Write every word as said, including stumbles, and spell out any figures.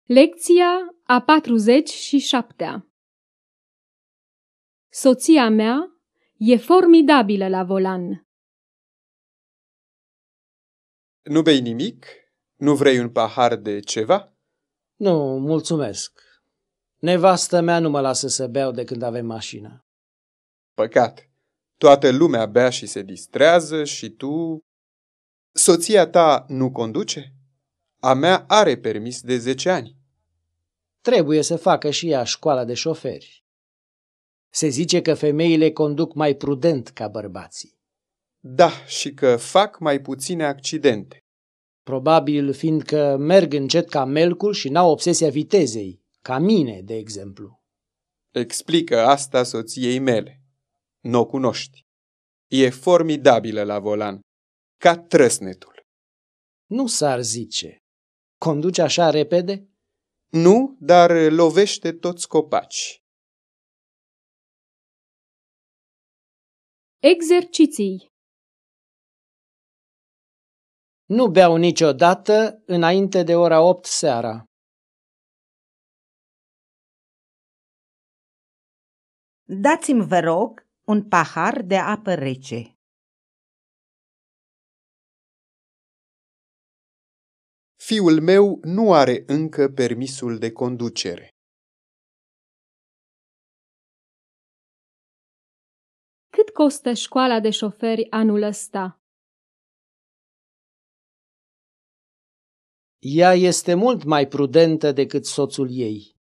Lecția a patruzeci și șaptea. Soția mea e formidabilă la volan. Nu bei nimic? Nu vrei un pahar de ceva? Nu, mulțumesc. Nevastă mea nu mă lasă să beau de când avem mașină. Păcat. Toată lumea bea și se distrează și tu... Soția ta nu conduce? A mea are permis de zece ani. Trebuie să facă și ea școala de șoferi. Se zice că femeile conduc mai prudent ca bărbații. Da, și că fac mai puține accidente. Probabil fiindcă merg încet ca melcul și n-au obsesia vitezei, ca mine, de exemplu. Explică asta soției mele. N-o cunoști. E formidabilă la volan, ca trăsnetul. Nu s-ar zice. Conduce așa repede? Nu, dar lovește toți copaci. Exerciții. Nu beau niciodată înainte de ora opt seara. Dați-mi, vă rog, un pahar de apă rece. Fiul meu nu are încă permisul de conducere. Cât costă școala de șoferi anul ăsta? Ea este mult mai prudentă decât soțul ei.